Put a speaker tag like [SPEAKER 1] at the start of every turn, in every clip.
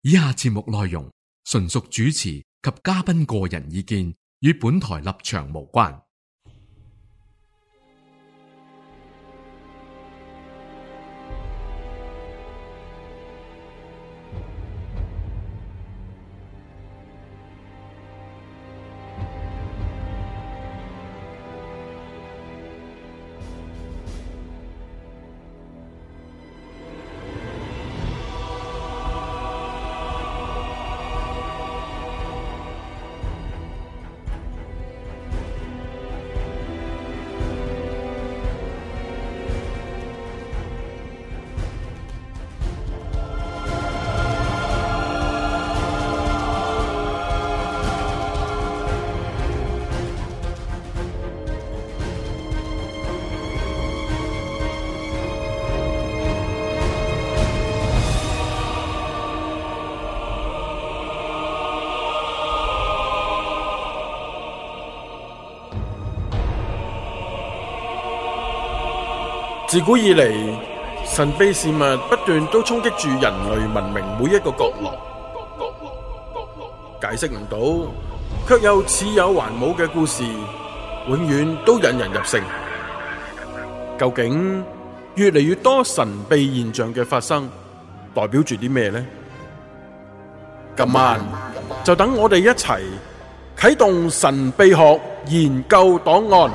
[SPEAKER 1] 以下節目內容純屬主持及嘉賓個人意見，與本台立場無關。
[SPEAKER 2] 自古以嚟，神秘事物不斷都衝擊住人類文明每一個角落，解釋唔到，卻又似有還冇嘅故事，永遠都引人入勝。究竟越嚟越多神秘現象嘅發生，代表住啲咩呢？今晚就等我哋一齊啟動神秘學研究檔案。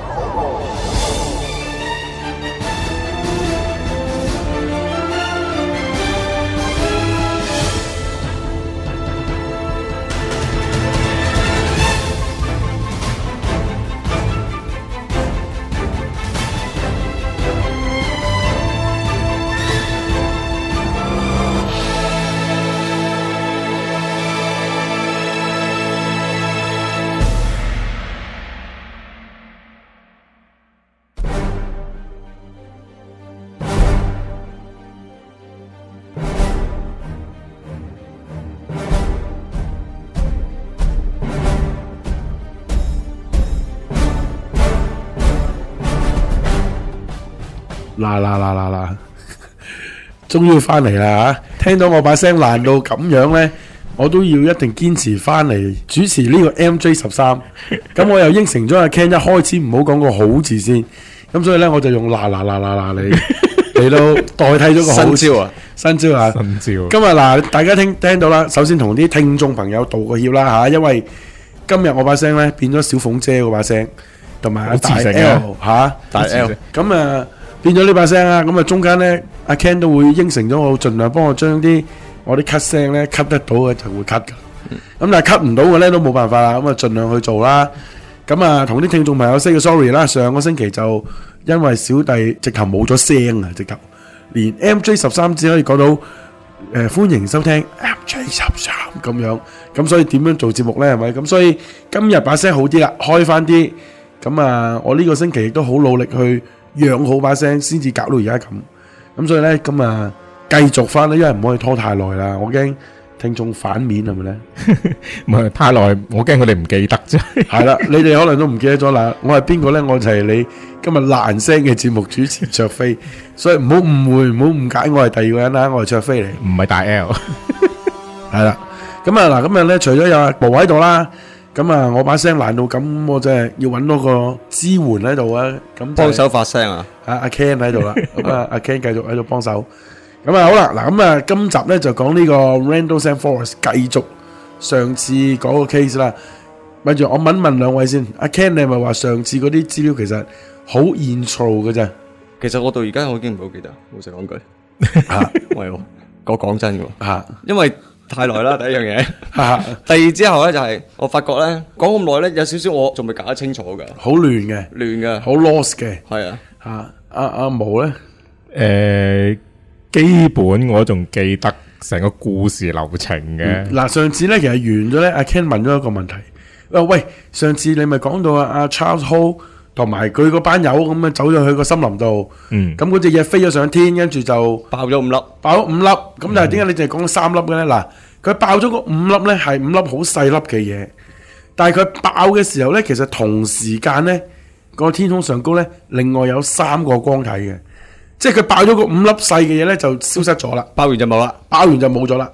[SPEAKER 3] 嗱，終於翻嚟啦吓！聽到我把聲爛到咁樣呢，我都要一定堅持翻嚟主持呢個 MJ13。咁我又應承咗阿 Ken 一開始唔好講個好字先，咁所以呢，我就用嚟到代替咗個好
[SPEAKER 4] 新招啊！
[SPEAKER 3] 新招啊！
[SPEAKER 4] 新招。
[SPEAKER 3] 今日嗱，大家聽到啦，首先同啲聽眾朋友道個歉啦吓，因為今日我把聲呢變咗小鳳姐嗰把聲，同埋阿大 L 吓，
[SPEAKER 4] 大 L
[SPEAKER 3] 咁啊。變咗呢把聲啊，咁啊中間咧，阿 Ken 都會應承咗我，盡量幫我將我啲 cut 聲咧 cut 得到嘅就會 cut 噶。咁但係 cut 唔到嘅咧都冇辦法啦，咁啊盡量去做啦。咁啊同啲聽眾朋友 say 個 sorry 啦。上個星期就因為小弟直頭冇咗聲啊，直頭連 MJ13 只可以講到歡迎收聽 MJ13 咁樣，咁所以點樣做節目咧係咪？咁所以今日把聲好啲啦，開翻啲。咁啊我呢個星期亦都好努力去養好把聲，先至搞到而家咁所以咧，咁啊繼續翻啦，因為唔可以拖太耐啦，我驚聽眾反面係咪咧？
[SPEAKER 4] 唔係太耐，我驚佢哋唔記得啫。
[SPEAKER 3] 係啦，你哋可能都唔記得咗啦。我係邊個咧？我就係你今日爛聲嘅節目主持卓飛，所以唔好誤會，唔好誤解，我係第二個人啦，我係卓飛嚟，
[SPEAKER 4] 唔係大 L。
[SPEAKER 3] 係啦，咁啊嗱，今日咧除咗有阿寶喺度啦。咁啊，我把聲爛到咁，我真係要揾多個支援喺度啊！咁
[SPEAKER 5] 幫手發聲啊！
[SPEAKER 3] 阿 Ken 喺度啦，咁啊，阿 Ken 繼續喺度幫手。咁啊，好啦，嗱，咁啊，今集咧就講呢個 Randall Forest， 繼續上次嗰個 case 啦。咪住，我問兩位先，阿 Ken 你係咪話上次嗰啲資料其實好 intro 嘅啫？
[SPEAKER 5] 其實我到而家我已經唔係好記得，老實講句。嚇，喂，我講真嘅喎。嚇，因為太耐啦，第一樣嘢。第二之後咧就係我發覺咧講咁耐咧有少少我仲未搞得清楚嘅，
[SPEAKER 3] 好亂嘅，
[SPEAKER 5] 亂嘅，
[SPEAKER 3] 好 lost 嘅。
[SPEAKER 5] 係啊，
[SPEAKER 3] 嚇，阿毛咧，
[SPEAKER 4] 基本我仲記得成個故事流程嘅。
[SPEAKER 3] 嗱，上次咧其實完咗咧，阿 Ken 問咗一個問題，喂，上次你咪講到阿 Charles Hall 同埋佢嗰班友咁樣走咗去個森林度，咁嗰隻嘢飛咗上天，跟住就
[SPEAKER 5] 爆咗5粒，
[SPEAKER 3] 咁但係點解你淨係講咗3粒嘅咧？嗱，佢爆咗個5粒咧，係5粒好細粒嘅嘢，但係佢爆嘅時候咧，其實同時間咧個天空上高咧，另外有3個光體嘅，即係佢爆咗個5粒細嘅嘢咧就消失咗啦，
[SPEAKER 5] 爆完就冇啦，
[SPEAKER 3] 爆完就冇咗啦。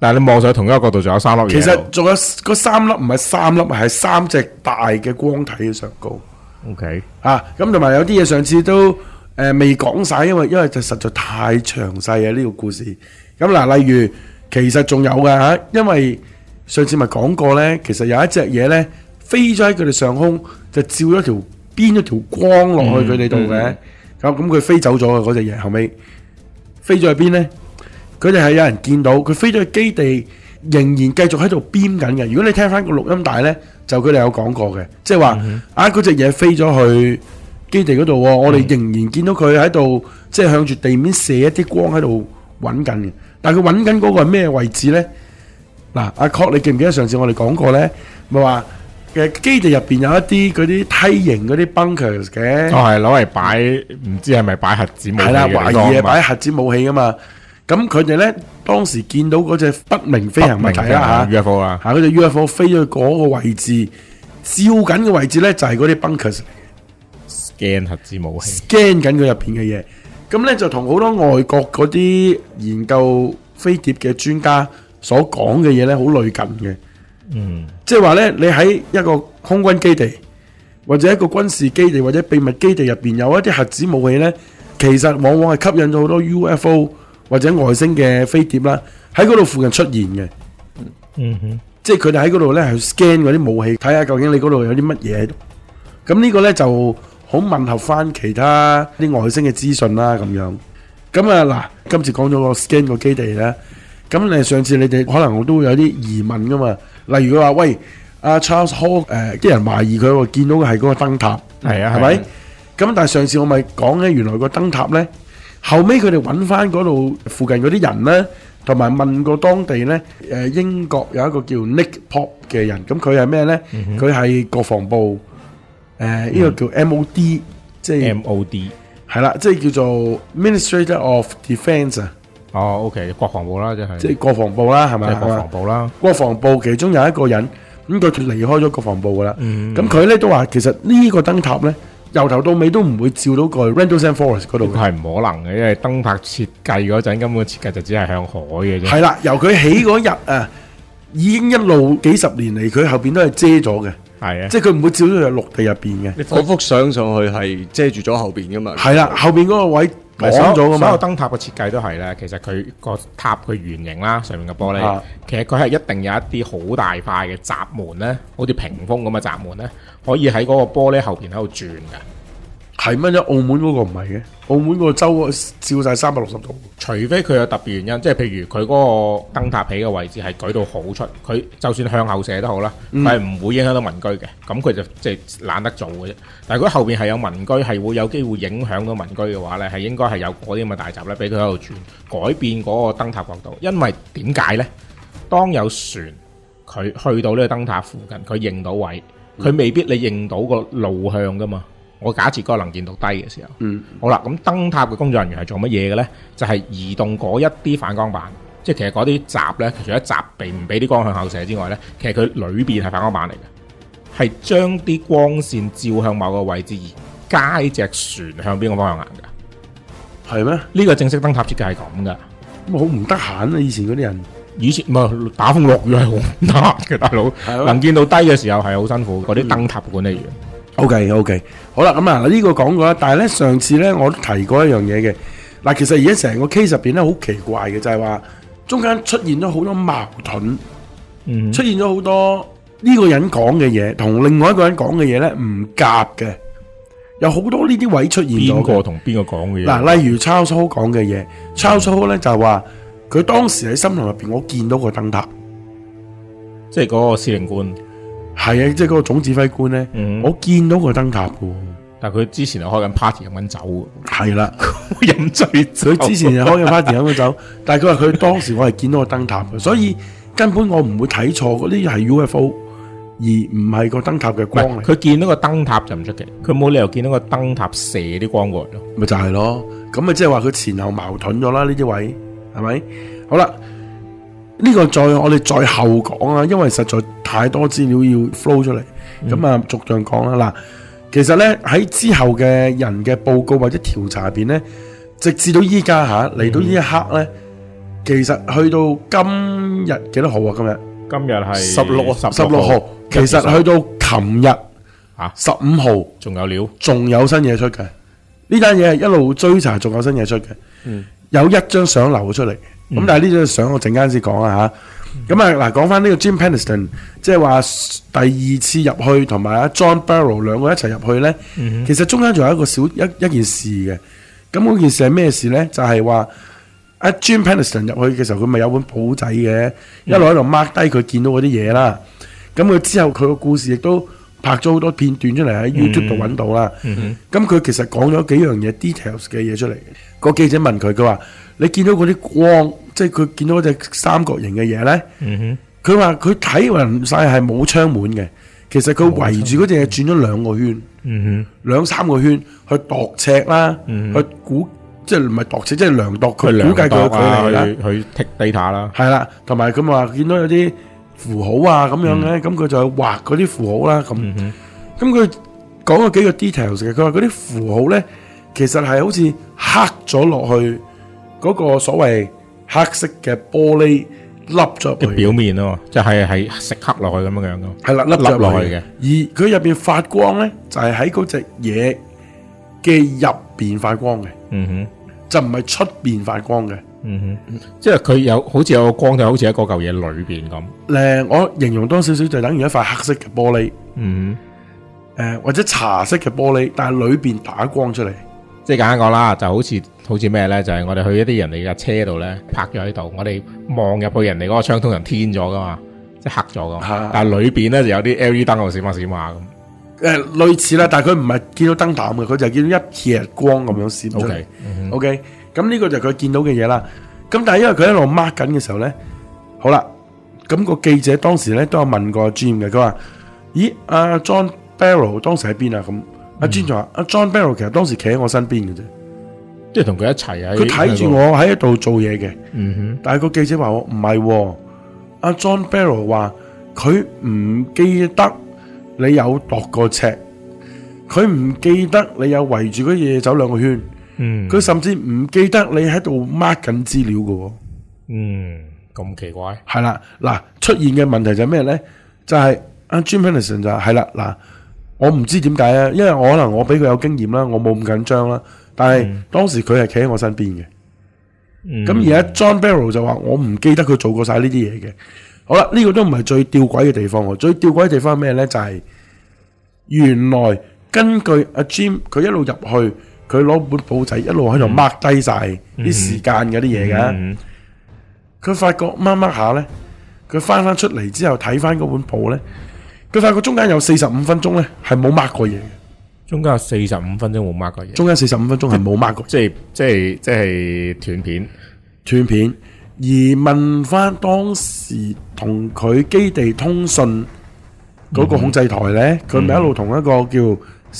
[SPEAKER 4] 但係你望上同一個角度仲有3粒嘢。
[SPEAKER 3] 其實仲有嗰3粒唔係3粒，係3隻大嘅光體嘅上高。
[SPEAKER 4] OK
[SPEAKER 3] 咁同埋有啲嘢上次都未講晒，因為就實在太詳細啊呢個故事。咁嗱，例如其實仲有㗎嚇，因為上次咪講過咧，其實有一隻嘢咧飛咗喺佢哋上空，就照咗邊一條光落去佢哋度嘅。咁佢飛走咗嘅嗰隻嘢，後尾飛咗去邊咧？佢哋係有人見到佢飛咗去基地，仍然繼續喺度編緊嘅。如果你聽翻個錄音帶咧，就佢哋有講過嘅，即係話嗰隻嘢飛咗去基地嗰度，我哋仍然見到佢喺度，即係向住地面射一啲光喺度揾緊嘅。但係佢揾緊嗰個係咩位置咧？嗱，阿 Cock，你記唔記得上次我哋講過咧？咪話嘅基地入邊有一啲嗰啲梯形嗰啲 bunkers 嘅，
[SPEAKER 4] 係攞嚟擺，唔知係咪擺核子武器嘅？
[SPEAKER 3] 係啦，懷疑係擺核子武器噶嘛。咁佢哋咧當時見到嗰隻不明飛行物體啦嚇
[SPEAKER 4] UFO 啊，
[SPEAKER 3] 嗰隻 UFO 飛咗去嗰個位置，照緊嘅位置咧就係嗰啲 bunkers
[SPEAKER 4] scan 核子武器
[SPEAKER 3] ，scan 緊佢入邊嘅嘢。咁咧就同好多外國嗰啲研究飛碟嘅專家所講嘅嘢咧好類近嘅。即係話咧，你喺一個空軍基地或者一個軍事基地或者秘密基地入邊有一啲核子武器咧，其實往往係吸引咗好多 UFO 或者外星嘅飛碟啦，喺嗰度附近出現嘅。即係佢哋喺嗰度咧係 scan 嗰啲武器，睇下究竟你嗰度有啲乜嘢喺度。咁呢個咧就好吻合翻其他啲外星嘅資訊啦，咁樣。咁嗱，今次講咗個 scan 個基地咧，咁上次你哋可能都會有啲疑問噶嘛。例如佢話喂，阿 Charles Hall 啲人懷疑佢見到嘅係嗰個燈塔，係咪？咁但係上次我咪講咧，原來個燈塔咧，後尾佢哋揾翻嗰度附近嗰啲人咧，同埋問過當地咧，英國有一個叫 Nick Pop 嘅人，咁佢係咩咧？佢係國防部呢個叫 MOD， 即係
[SPEAKER 4] MOD
[SPEAKER 3] 係啦，即係叫做 Ministry of Defence 啊。
[SPEAKER 4] OK， 國防部啦，即係
[SPEAKER 3] 國防部啦，係咪？
[SPEAKER 4] 國防部啦，
[SPEAKER 3] 國防部其中有一個人，咁佢離開咗國防部噶啦。咁佢咧都話，其實呢個燈塔咧，由頭到尾都唔會照到個 Rendlesham Forest 嗰度。
[SPEAKER 4] 係唔可能嘅，因為燈塔設計嗰陣根本設計就只係向海嘅啫。
[SPEAKER 3] 係啦，由佢起嗰日啊，已經一路幾十年嚟，佢後邊都係遮咗嘅。係啊，即係佢唔會照到入陸地入邊嘅。
[SPEAKER 5] 嗰幅相上去係遮住咗後邊噶嘛？
[SPEAKER 3] 係啦，後邊嗰個位。
[SPEAKER 4] 所有燈塔嘅設計都係咧，其實佢個塔佢圓形啦，上面嘅玻璃，其實佢係一定有一啲好大塊嘅閘門咧，好似屏風咁嘅閘門咧，可以喺嗰個玻璃後邊喺度轉嘅。係乜啫？澳門嗰個唔係嘅，澳門嗰個周照晒360度。除非佢有特別原因，即係譬如佢嗰個燈塔起嘅位置係舉到好出，佢就算向後射都好啦，佢係唔會影響到民居嘅。咁佢就即係懶得做嘅啫。但係如果後邊係有民居，係會有機會影響到民居嘅話咧，係應該係有嗰啲咁嘅大閘咧，俾佢喺度轉，改變嗰個燈塔角度。因為點解咧？當有船佢去到呢個燈塔附近，佢認到位，佢未必你認到個路向噶嘛。我假設嗰個能見度低嘅時候，好啦，咁燈塔嘅工作人員係做乜嘢嘅咧？就係移動嗰一啲反光板，即係其實嗰啲閘咧，除咗閘避唔俾啲光向後射之外咧，其實佢裏邊係反光板嚟嘅，係將啲光線照向某個位置而街隻船向邊個方向行㗎？係咩？呢個正式燈塔設計係咁㗎。咁好唔得閒啊！以前嗰啲人，以前唔係打風落雨係好唔得閒嘅，大佬能見到低嘅時候係好辛苦。嗰啲燈塔管理員。OK， 好啦，咁呢個講過啦，但係咧上次咧我都提過一樣嘢嘅。嗱，其實而家成個 case 入邊咧好奇怪嘅，就係話中間出現咗好多矛盾，出現咗好多呢個人講嘅嘢同另外一個人講嘅嘢咧唔夾嘅，有好多呢啲位出現咗。邊個同邊個講嘅嘢？嗱，例如 Charles Hall 講嘅嘢，Charles Hall 咧就係話佢當時喺森林入邊，我見到個燈塔，即係嗰個司令官。係啊，即係嗰個總指揮官咧，我見到個燈塔嘅，但係佢之前係開緊 party 飲緊酒嘅。係啦，飲醉酒。佢之前係開緊 party 飲緊酒，但係佢話佢當時我係見到個燈塔嘅，所以根本我唔會睇錯嗰啲係 UFO，而唔係個燈塔嘅光嚟。佢見到個燈塔就唔出奇，佢冇理由見到個燈塔射啲光過嚟咯。咪就係咯，咁咪即係話佢前後矛盾咗啦，呢啲位係咪？好啦。呢個我哋再後講啦，因為實在太多資料要 flow 出嚟，咁逐樣講啦。嗱，其實咧喺之後嘅人嘅報告或者調查入邊咧，直至到依家嚟到呢一刻咧，
[SPEAKER 3] 其實去到今日幾多號啊？
[SPEAKER 4] 今日係
[SPEAKER 3] 16號，其實去到琴日15號
[SPEAKER 4] 仲有料，
[SPEAKER 3] 仲有新嘢出嘅。呢單嘢係一路追查，仲有新嘢出嘅。有一張相流咗出嚟，咁但係呢張相我陣間先講啊嚇。咁啊嗱，講翻呢個 Jim Penniston，即係話第二次入去同埋阿 John Barrow 兩個一齊入去咧，其實中間仲有一個一件事嘅。咁嗰件事係咩事咧？就係話阿 Jim Penniston 入去嘅時候，佢咪有本簿仔嘅，一路喺度 mark 低佢見到嗰啲嘢啦。咁佢之後佢個故事亦都拍咗好多片段出嚟喺 YouTube 度揾到啦。咁佢其實講咗幾樣嘢 details 嘅嘢出嚟。個記者問佢，佢話：你見到嗰啲光，即係佢見到嗰隻三角形嘅嘢咧？佢話佢睇勻晒係冇窗門嘅，其實佢圍住嗰隻嘢轉咗2個圈，兩三個圈去度尺啦，去估，即係唔係度尺，即係量度佢估計佢嘅距離啦，
[SPEAKER 4] 去 take data 啦，
[SPEAKER 3] 係啦，同埋佢話見到有啲符號啊咁樣咧，咁佢就畫嗰啲符號啦，咁佢講咗幾個 details 嘅，佢話嗰啲符號咧，其實係好似刻咗落去嗰個所謂黑色嘅玻璃凹咗入去
[SPEAKER 4] 表面咯，就係食刻落去咁樣樣咯，
[SPEAKER 3] 係啦，凹落去嘅。而佢入邊發光咧，就係喺嗰隻嘢嘅入邊發光嘅，就唔係出邊發光嘅。
[SPEAKER 4] 即係佢有好似有個光，就好似喺嗰嚿嘢裏邊咁。
[SPEAKER 3] 我形容多少少就等於一塊黑色嘅玻璃，或者茶色嘅玻璃，但係裏邊打光出嚟。
[SPEAKER 4] 即係簡單講啦，就好似咩咧？就係我哋去一啲人哋架車度咧，泊咗喺度，我哋望入去人哋嗰個窗，通常天咗噶嘛，即係黑咗噶。但係裏邊咧就有啲 LED 燈喺度閃下閃下咁。
[SPEAKER 3] 類似啦，但係佢唔係見到燈膽嘅，佢就見到一撇光咁樣閃出嚟。OK，咁呢個就係佢見到嘅嘢啦。咁但係因為佢喺度 mark 緊嘅時候咧，好啦，咁個記者當時咧都有問過阿 Jim 嘅，佢話：咦，阿 John Barrow 當時喺邊啊？咁阿 Jim 就話：阿 John Barrow 其實當時企喺我身邊嘅啫，
[SPEAKER 4] 即係同佢一齊啊。
[SPEAKER 3] 佢睇住我喺度做嘢嘅。但係個記者話：我唔係，阿 John Barrow 話佢唔記得你有度過尺，佢唔記得你有圍住嗰嘢走2個圈。佢甚至唔記得你喺度 mark 緊資料嘅。
[SPEAKER 4] 咁奇怪。
[SPEAKER 3] 係啦，嗱，出現嘅問題就係咩咧？就係阿 Jim Penniston 就係啦，嗱，我唔知點解啊，因為可能我比佢有經驗啦，我冇咁緊張啦。但係當時佢係企喺我身邊嘅。咁而家 John Barrow 就話我唔記得佢做過晒呢啲嘢嘅。好啦，呢個都唔係最吊詭嘅地方喎。最吊詭嘅地方係咩咧？就係原來根據阿 Jim 佢一路入去。佢攞本簿仔一路喺度 mark 低晒啲時間嗰啲嘢嘅，佢發覺 mark 下咧，佢翻出嚟之後睇翻嗰本簿咧，佢發覺中間有45分鐘咧係冇 mark 過嘢嘅，
[SPEAKER 4] 中間有45分鐘冇 mark 過嘢，
[SPEAKER 3] 中間45分鐘係冇 mark 過，
[SPEAKER 4] 即係斷
[SPEAKER 3] 片。而問翻當時同佢基地通訊嗰個控制台咧，佢咪一路同一個叫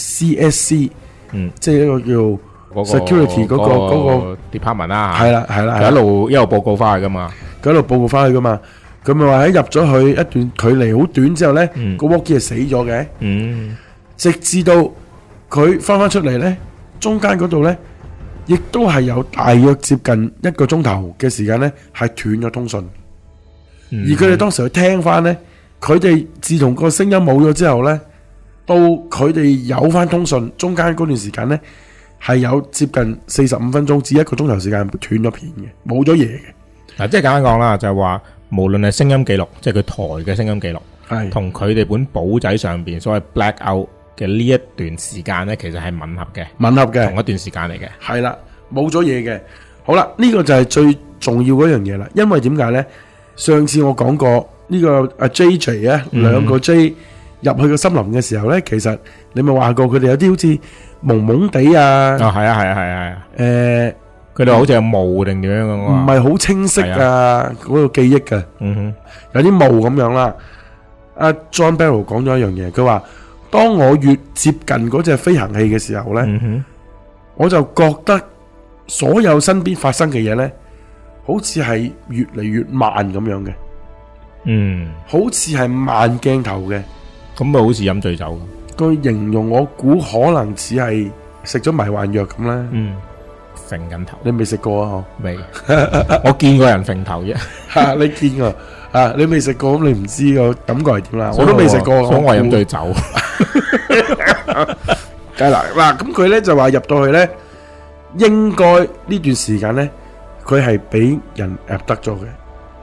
[SPEAKER 3] CSC。即係一個叫 security 嗰個
[SPEAKER 4] department 啦，
[SPEAKER 3] 係啦，
[SPEAKER 4] 佢一路報告翻去噶嘛，
[SPEAKER 3] 佢一路報告翻去噶嘛，佢咪話喺入咗去一段距離好短之後咧，個 walkie 係死咗嘅，直至到佢翻出嚟咧，中間嗰度咧，亦都係有大約接近1個鐘頭嘅時間咧，係斷咗通訊，而佢哋當時去聽翻咧，佢哋自從個聲音冇咗之後咧。到佢哋有翻通訊，中間嗰段時間呢，係有接近45分鐘至1個鐘頭時間斷咗片嘅，冇咗嘢嘅。
[SPEAKER 4] 嗱，即係簡單講啦，就係話無論係聲音記錄，即係佢台嘅聲音記錄，係同佢哋本簿仔上邊所謂 black out 嘅呢一段時間呢，其實係吻合嘅，同一段時間嚟嘅。係啦，冇咗嘢嘅。好啦，呢個就係最重要嗰樣嘢啦。因為點解呢？上次我講過呢個阿 JJ 啊，2個 J。入去個森林嘅時候咧，其實你咪話過佢哋有啲好似蒙蒙地啊， 係啊，佢哋好似有霧定點樣咁，
[SPEAKER 3] 唔係好清晰啊，嗰個記憶嘅，有啲霧咁樣啦。阿 John Barrow 講咗一樣嘢，佢話當我越接近嗰隻飛行器嘅時候咧，我就覺得所有身邊發生嘅嘢咧，好似係越嚟越慢咁樣嘅，好似係慢鏡頭嘅。
[SPEAKER 4] 咁咪好似飲醉酒咁。
[SPEAKER 3] 佢形容我估可能似係食咗迷幻藥咁啦。
[SPEAKER 4] 揈緊頭。
[SPEAKER 3] 你未食過啊？
[SPEAKER 4] 未，我見過人揈頭啫。
[SPEAKER 3] 你見過你未食過，咁你唔知個感覺係點啦。我都未食過，
[SPEAKER 4] 所以我飲醉酒。
[SPEAKER 3] 梗係啦，嗱，咁佢咧就話入到去咧，應該呢段時間咧，佢係俾人入得咗嘅。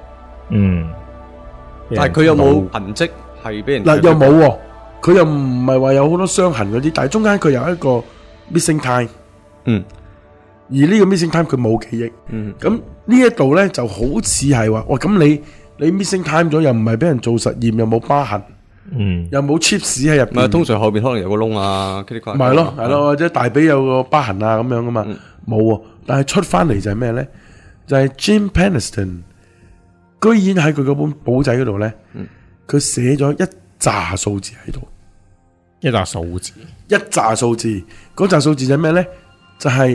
[SPEAKER 5] 但係佢有冇痕跡係俾人
[SPEAKER 3] 嗱？又冇喎，佢又唔係話有好多傷痕嗰啲，但係中間佢有一個 missing time。而呢個 missing time 佢冇記憶。咁呢一度咧就好似係話，哇！咁你 missing time 咗，又唔係俾人做實驗，又冇疤痕。又冇 chips 喺入邊，
[SPEAKER 5] 通常後邊可能有個窿啊，嗰啲
[SPEAKER 3] 咪係咯，係咯，或者大髀有個疤痕啊咁樣噶嘛，冇喎。但係出翻嚟就係咩咧？就係 Jim Penniston 居然喺佢嗰本簿仔嗰度咧，佢寫咗一紮數字喺度，
[SPEAKER 4] 一紮數字，
[SPEAKER 3] 嗰紮數字就係咩咧？就係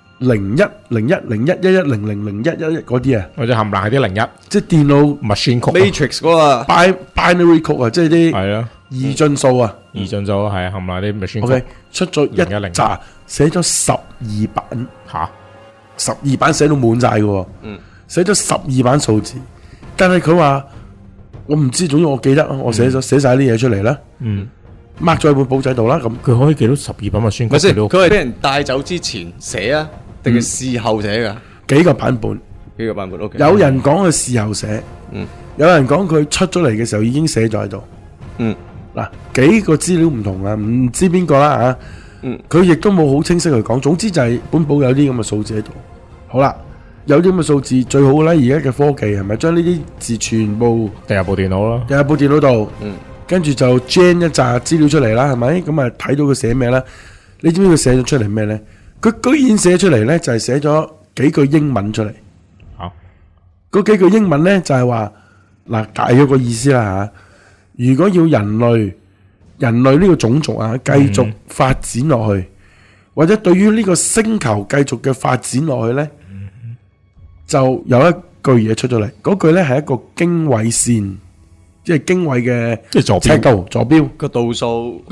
[SPEAKER 3] 01010111001111嗰啲啊，
[SPEAKER 4] 或者冚唪唥係啲01，
[SPEAKER 3] 即係電腦
[SPEAKER 5] machine code、matrix 嗰個
[SPEAKER 3] binary code 啊，即係啲
[SPEAKER 4] 係咯
[SPEAKER 3] 二進數啊，
[SPEAKER 4] 二進數係冚唪唥啲 machine code。
[SPEAKER 3] OK， 出咗一紮，寫咗12版，12版寫到滿晒嘅，寫咗12版數字，但係佢話我唔知，總之我記得我寫晒啲嘢出嚟啦。抹咗喺本簿仔度啦，咁
[SPEAKER 4] 佢可以記到12版machine code。
[SPEAKER 5] 咪先，佢係俾人帶走之前寫啊，定係事後寫噶？
[SPEAKER 3] 幾個版本
[SPEAKER 5] ，OK。
[SPEAKER 3] 有人講佢事後寫，有人講佢出咗嚟嘅時候已經寫咗喺度。嗱，幾個資料唔同啊，唔知邊個啦吓。佢亦都冇好清晰去講。總之就係本簿有啲咁嘅數字喺度。好啦，有啲咁嘅數字最好啦。而家嘅科技係咪將呢啲字全部
[SPEAKER 4] 掟入部電腦咯？
[SPEAKER 3] 掟入部電腦度。跟住就 gen 一紮資料出嚟啦，係咪？咁啊睇到佢寫咩啦？你知唔知佢寫咗出嚟咩咧？佢居然寫出嚟咧，就係寫咗幾句英文出嚟。嗰幾句英文咧就係話嗱，大約個意思啦吓。如果要人類呢個種族啊繼續發展落去，或者對於呢個星球繼續嘅發展落去咧，就有一句嘢出咗嚟。嗰句咧係一個經緯線。即係經緯嘅，
[SPEAKER 4] 即係坐
[SPEAKER 3] 標
[SPEAKER 5] 個度數，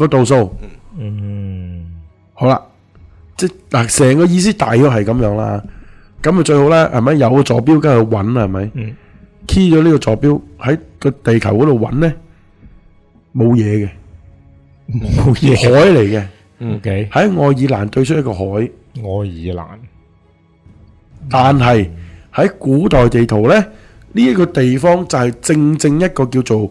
[SPEAKER 3] 好啦，即係嗱，成個意思大約係咁樣啦。咁啊最好啦，係咪有個坐標跟住揾啦，係咪？key 咗呢個坐標喺個地球嗰度揾咧，冇嘢嘅，海嚟嘅。
[SPEAKER 4] OK，
[SPEAKER 3] 喺愛爾蘭對出一個海，愛
[SPEAKER 4] 爾蘭，
[SPEAKER 3] 但係喺古代地圖咧。呢一個地方就係正一個叫做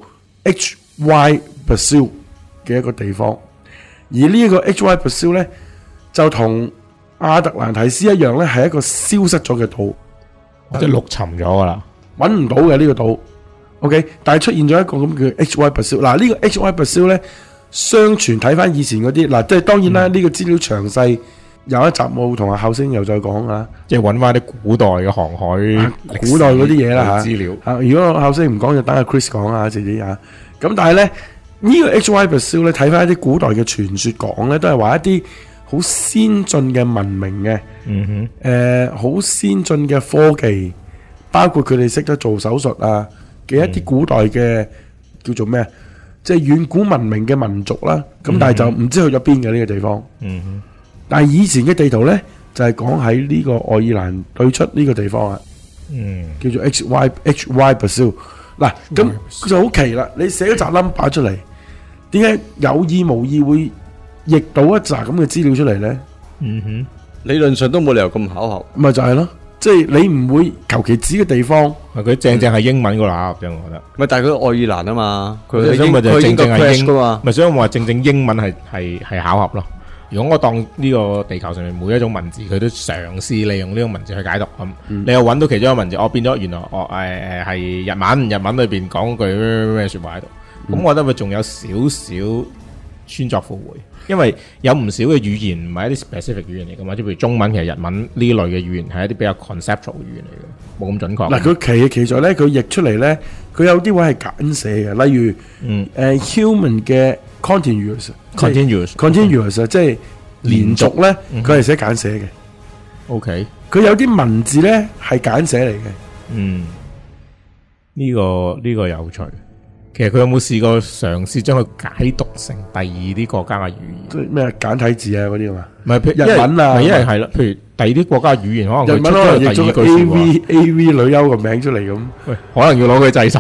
[SPEAKER 3] HY Basil 嘅一個地方，而呢一個 HY Basil 咧就同亞特蘭提斯一樣咧，係一個消失咗嘅島，
[SPEAKER 4] 即係陸沉咗噶啦，
[SPEAKER 3] 揾唔到嘅呢個島。OK， 但係出現咗一個咁嘅 HY Basil。嗱，呢個 HY Basil 咧，相傳睇翻以前嗰啲嗱，即係當然啦，呢個資料詳細。有一集冇同阿孝星又再講啊，
[SPEAKER 4] 即係揾翻啲古代嘅航海、
[SPEAKER 3] 古代嗰啲嘢啦嚇
[SPEAKER 4] 資料。
[SPEAKER 3] 如果孝星唔講，就等阿 Chris 講啊，自己啊。咁但係咧，呢個 HY Basil 咧，睇翻一啲古代嘅傳說講咧，都係話一啲好先進嘅文明嘅，好先進嘅科技，包括佢哋識得做手術啊嘅一啲古代嘅叫做咩啊，即係遠古文明嘅民族啦。咁但係就唔知去咗邊嘅呢個地方。但係以前嘅地圖咧，就係講喺呢個愛爾蘭對出呢個地方啊，叫做 HY Basil。嗱，咁就好奇啦，你寫一紮 number 出嚟，點解有意無意會譯到一紮咁嘅資料出嚟咧？
[SPEAKER 5] 理論上都冇理由咁巧合。
[SPEAKER 3] 咪就係咯，即係你唔會求其指嘅地方，
[SPEAKER 4] 佢正係英文嗰度考啫，我覺得。
[SPEAKER 5] 咪但係佢愛爾蘭啊嘛，佢
[SPEAKER 4] 正係英
[SPEAKER 5] 噶嘛，
[SPEAKER 4] 咪所以我話正英文係巧合咯。如果我當呢個地球上面每一種文字，佢都嘗試利用呢種文字去解讀咁，你又揾到其中一個文字，變咗原來係日文裏邊講句咩説話喺度，咁我覺得佢仲有少少穿鑿附會，因為有唔少嘅語言唔係一啲 specific 語言嚟噶嘛，即譬如中文其實日文呢類嘅語言係一啲比較 conceptual 語言嚟嘅，冇咁準確。
[SPEAKER 3] 嗱，佢其實咧，佢譯出嚟咧，佢有啲位係簡寫嘅，例如human 嘅 continuous 即係連續咧，佢係寫簡寫嘅。
[SPEAKER 4] OK，
[SPEAKER 3] 佢有啲文字咧係簡寫嚟嘅。
[SPEAKER 4] 呢個有趣。其實佢有冇試過嘗試將佢解讀成第二啲國家嘅語言？
[SPEAKER 3] 即係咩簡體字啊嗰啲嘛？
[SPEAKER 4] 唔係
[SPEAKER 3] 日文啊，
[SPEAKER 4] 因為係啦，譬如第二啲國家語言可能
[SPEAKER 3] 日文可能譯咗個 AV 女優個名出嚟咁，
[SPEAKER 4] 喂，可能要攞佢祭神。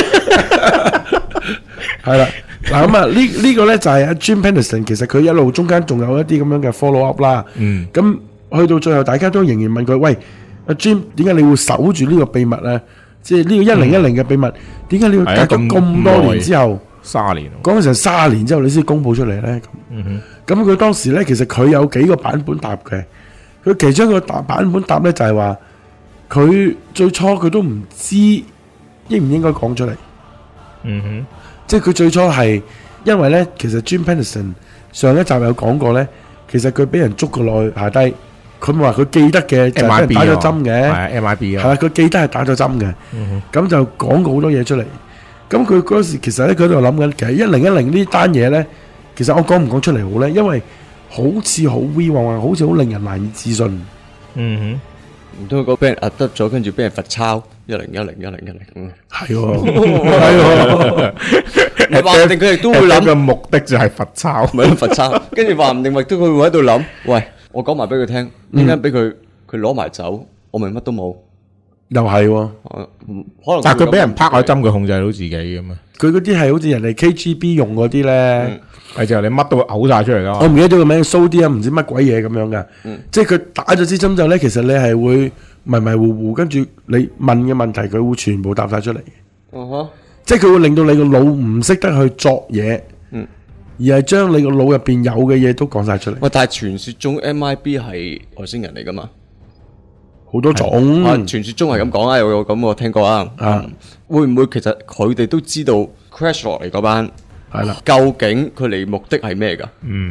[SPEAKER 3] 係啦，嗱咁啊，呢個咧就係阿 Jim Penniston， 其實佢一路中間仲有一啲咁樣嘅 follow up 啦。咁去到最後，大家都仍然問佢：喂，阿 Jim， 點解你會守住呢個秘密咧？即係呢個1010嘅秘密，點解你要隔咗咁多年之後
[SPEAKER 4] ，30年，
[SPEAKER 3] 講緊成30年之後，你先公佈出嚟咧？咁佢當時咧，其實佢有幾個版本答嘅。佢其中一個版本答咧就係話，佢最初佢都唔知應唔應該講出嚟。即係佢最初係因為咧，其實 Jim Penniston 上一集有講過咧，其實佢俾人捉過落去下低，佢話佢記得嘅就係俾人打咗針嘅，係
[SPEAKER 4] MIB
[SPEAKER 3] 係啦，佢記得係打咗針嘅，咁就講過好多嘢出嚟。咁佢嗰時其實咧，佢喺度諗緊，其實1010呢單嘢咧，其實我講唔講出嚟好咧？因為好似好 we 旺旺，好似好令人難以置信。
[SPEAKER 5] 唔通佢俾人壓得咗，跟住俾人罰抄1010
[SPEAKER 3] 係喎，
[SPEAKER 5] 你話唔定佢亦都會諗
[SPEAKER 4] 嘅目的就係罰抄，
[SPEAKER 5] 咪咯罰抄，跟住話唔定亦都佢會喺度諗，喂，我講埋俾佢聽，點解俾佢攞埋走，我咪乜都冇，
[SPEAKER 3] 又係喎，
[SPEAKER 5] 可能
[SPEAKER 4] 但係佢俾人拍咗針，佢控制到自己嘅嘛。
[SPEAKER 3] 佢嗰啲係好似人哋 KGB 用嗰啲咧。
[SPEAKER 4] 係就你乜都會嘔晒出嚟噶。
[SPEAKER 3] 我唔記得咗個名，Sodium唔知乜鬼嘢咁樣噶。即係佢打咗支針之後咧，其實你係會迷迷糊糊，跟住你問嘅問題，佢會全部答晒出嚟。即係佢會令到你個腦唔識得去作嘢，而係將你個腦入邊有嘅嘢都講晒出嚟。
[SPEAKER 5] 喂，但係傳說中 MIB 係外星人嚟噶嘛？
[SPEAKER 3] 好多種。
[SPEAKER 5] 傳說中係咁講啊，有咁我聽過啊。會唔會其實佢哋都知道 crash 落嚟嗰班？
[SPEAKER 3] 係啦，
[SPEAKER 5] 究竟佢哋目的係咩噶？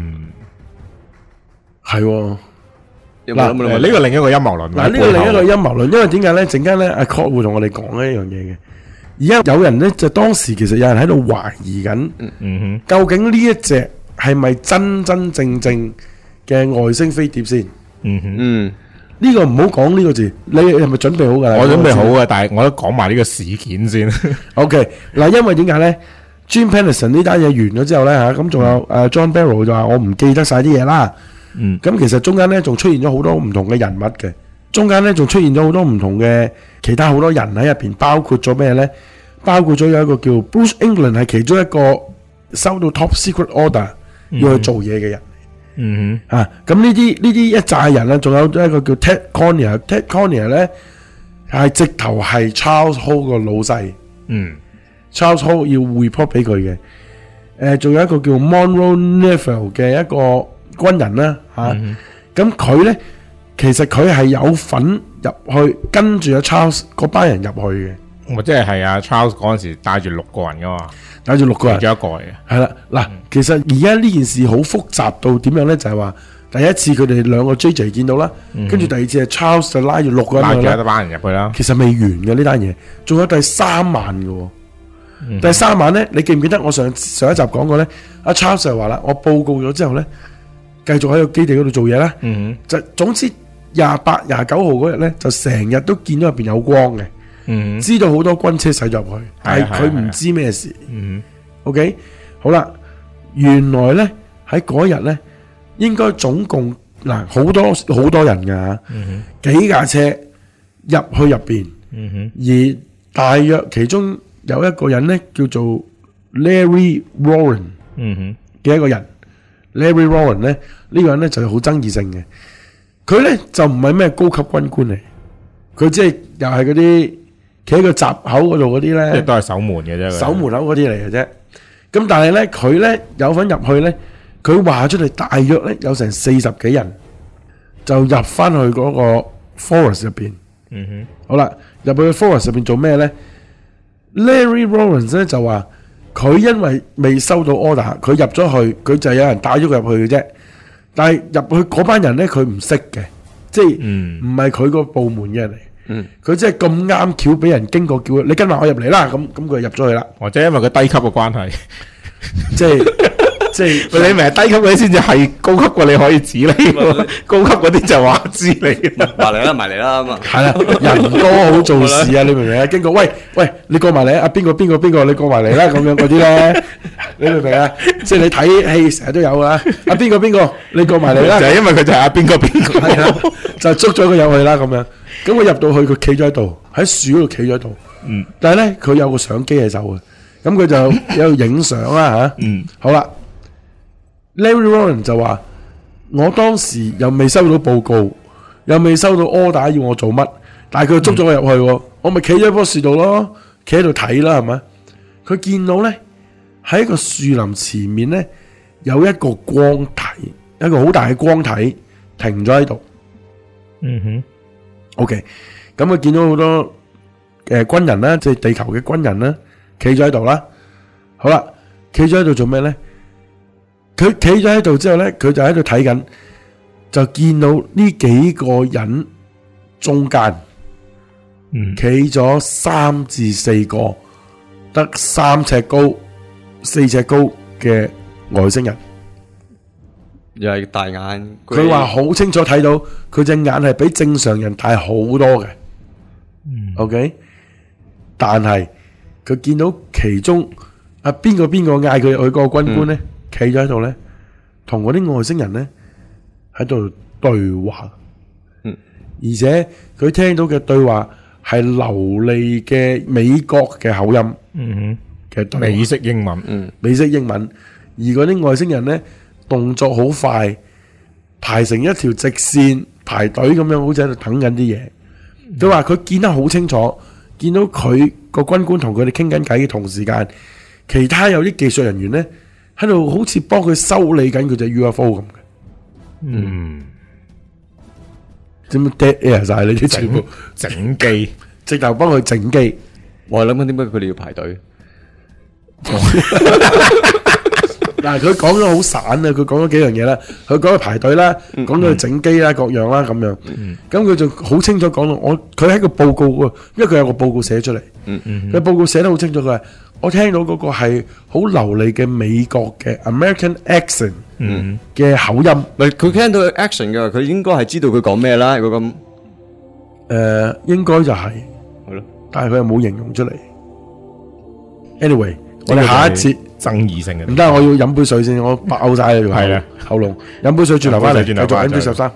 [SPEAKER 3] 係喎。
[SPEAKER 4] 嗱，呢個另一個陰謀論。
[SPEAKER 3] 嗱，呢個另一個陰謀論，因為點解咧？陣間咧，阿 Cot 會同我哋講一樣嘢嘅。而家有人咧，就當時其實有人喺度懷疑緊，究竟呢一隻係咪真真正正嘅外星飛碟先？呢個唔好講呢個字，你係咪準備好㗎？
[SPEAKER 4] 我準備好嘅，但係我都講埋呢個事件先。
[SPEAKER 3] OK，嗱，因為點解咧？Jim Penniston 呢單嘢完咗之後咧嚇，咁仲有John Barrow 就話我唔記得晒啲嘢啦。咁其實中間咧仲出現咗好多唔同嘅人物嘅，中間咧仲出現咗好多唔同嘅其他好多人喺入邊，包括咗咩咧？包括咗有一個叫 Bruce England 係其中一個收到 Top Secret Order 要去做嘢嘅人。咁呢啲一紮人咧，仲有一個叫 Ted Connier。Ted Connier 咧係直頭係 Charles Hall 個老細。Charles Hall 要 report 俾佢嘅，仲有一個叫 Monroe Neville 嘅一個軍人啦，咁佢咧其實佢係有份入去跟住阿 Charles 嗰班人入去嘅，
[SPEAKER 4] 我即係阿 Charles 嗰陣時帶住6個人噶嘛，
[SPEAKER 3] 帶住6個人，
[SPEAKER 4] 其中一個嚟嘅，
[SPEAKER 3] 係啦，嗱，其實而家呢件事好複雜到點樣咧？就係話第一次佢哋兩個 JJ 見到啦，跟住第二次係 Charles 就拉住6個人去啦，
[SPEAKER 4] 拉住一班人入去啦，
[SPEAKER 3] 其實未完嘅呢單嘢，仲有第3晚嘅。第3晚咧，你記唔記得我上一集講過咧？阿 Charles 就話啦，我報告咗之後咧，繼續喺個基地嗰度做嘢啦。就總之28、29號嗰日咧，就成日都見到入邊有光嘅，知道好多軍車駛入去，但係佢唔知咩事。OK， 好啦，原來咧喺嗰日咧，應該總共嗱好多人㗎，幾架車入去入邊，而大約其中有一個人咧叫做 Larry Warren 嘅一個人，Larry Warren 咧呢個人咧就係好爭議性嘅，佢咧就唔係咩高級軍官嚟，佢即係又係嗰啲企喺個閘口嗰度嗰啲咧，
[SPEAKER 4] 即係都係守門嘅啫，
[SPEAKER 3] 守門口嗰啲嚟嘅啫。咁但係咧佢咧有份入去咧，佢話出嚟大約咧有成40幾人就入翻去嗰個 forest 入邊。好啦，入去 forest 入邊做咩咧？Larry Lawrence 咧就話佢因為未收到 order，佢入咗去，佢就有人帶咗佢入去嘅啫。但係入去嗰班人咧，佢唔識嘅，即係唔係佢個部門嘅人嚟。佢即係咁啱巧俾人經過叫佢，你跟埋我入嚟啦。咁佢入咗去啦。
[SPEAKER 4] 或者因為佢低級嘅關係，
[SPEAKER 3] 即即係
[SPEAKER 4] 喂，你咪係低級嗰啲先至係高級過你可以指你喎，高級嗰啲就話知你。
[SPEAKER 5] 埋嚟啦咁啊！
[SPEAKER 3] 係啦，人多好做事啊！你明唔明啊？經過喂，你過埋嚟啊！邊個你過埋嚟啦？咁樣嗰啲咧，你明唔明啊？即係你睇戲成日都有啊！啊邊個你過埋嚟啦？
[SPEAKER 4] 就係因為佢就係邊個，
[SPEAKER 3] 係啦，就捉咗佢入去啦咁樣。咁我入到去，佢企咗喺度，喺樹嗰度企咗喺度。但係咧，佢有個相機喺手嘅，咁佢就喺度影相啦嚇。好啦 ，Larry Warren 就話：我當時又未收到報告，又未收到 order 要我做乜，但係佢捉咗我入去喎，我咪企咗喺棵樹度咯，企喺度睇啦，係咪？佢見到咧喺一個樹林前面咧有一個光體，一個好大嘅光體停咗喺度。OK， 咁佢見到好多軍人啦，即係地球嘅軍人啦，企咗喺度啦。好啦，企咗喺度做咩咧？佢企咗喺度之後咧，佢就喺度睇緊，就見到呢幾個人中間，企咗3至4個，得3尺高、4尺高嘅外星人。
[SPEAKER 5] 又係大眼。
[SPEAKER 3] 佢話好清楚睇到，佢隻眼係比正常人大好多嘅。OK， 但係佢見到其中邊個嗌佢入去嗰個軍官咧，企咗喺度咧，同嗰啲外星人咧喺度對話。而且佢聽到嘅對話係流利嘅美國嘅口音，嘅對話，
[SPEAKER 4] 美式英文，
[SPEAKER 3] 美式英文。而嗰啲外星人咧動作好快，排成一條直線排隊咁樣，好似喺度等緊啲嘢。佢話佢見得好清楚，見到佢個軍官同佢哋傾緊偈嘅同時間，其他有啲技術人員咧喺度好似幫佢修理緊佢隻 UFO 咁嘅。點樣 dead air 晒你啲全部
[SPEAKER 4] 整機，
[SPEAKER 3] 直頭幫佢整機。
[SPEAKER 5] 我係諗緊點解佢哋要排隊。
[SPEAKER 3] 嗱，佢講咗好散啊！佢講咗幾樣嘢啦，佢講佢排隊啦，講到佢整機啦，各樣啦咁樣。咁佢就好清楚講到佢喺個報告喎，因為佢有個報告寫出嚟。佢報告寫得好清楚，佢話我聽到嗰個係好流利嘅美國嘅 American accent 嘅口音。
[SPEAKER 5] 佢聽到 action 嘅，佢應該係知道佢講咩啦。如果咁，
[SPEAKER 3] 應該就係
[SPEAKER 5] 咯，
[SPEAKER 3] 但係佢又冇形容出嚟。Anyway，我哋下一節。
[SPEAKER 4] 爭議性嘅，
[SPEAKER 3] 唔得，我要飲杯水先，我爆晒你條喉嚨，飲杯水轉頭翻嚟，繼續 NG13。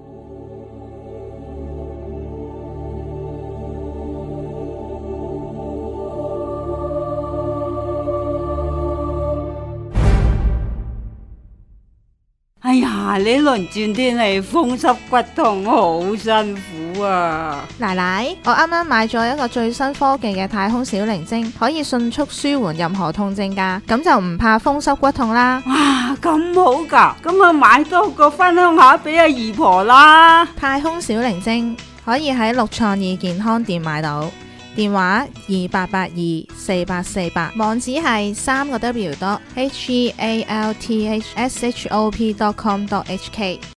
[SPEAKER 6] 哎呀，呢輪轉天氣風濕骨痛，好辛苦啊！
[SPEAKER 7] 奶奶，我啱啱買咗一個最新科技嘅太空小靈精，可以迅速舒緩任何痛症㗎，咁就唔怕風濕骨痛啦。
[SPEAKER 6] 哇，咁好㗎，咁啊買多個分享下俾阿姨婆啦。
[SPEAKER 7] 太空小靈精可以喺六創意健康店買到，電話28824848，網址係3個W.healthshop.com.hk。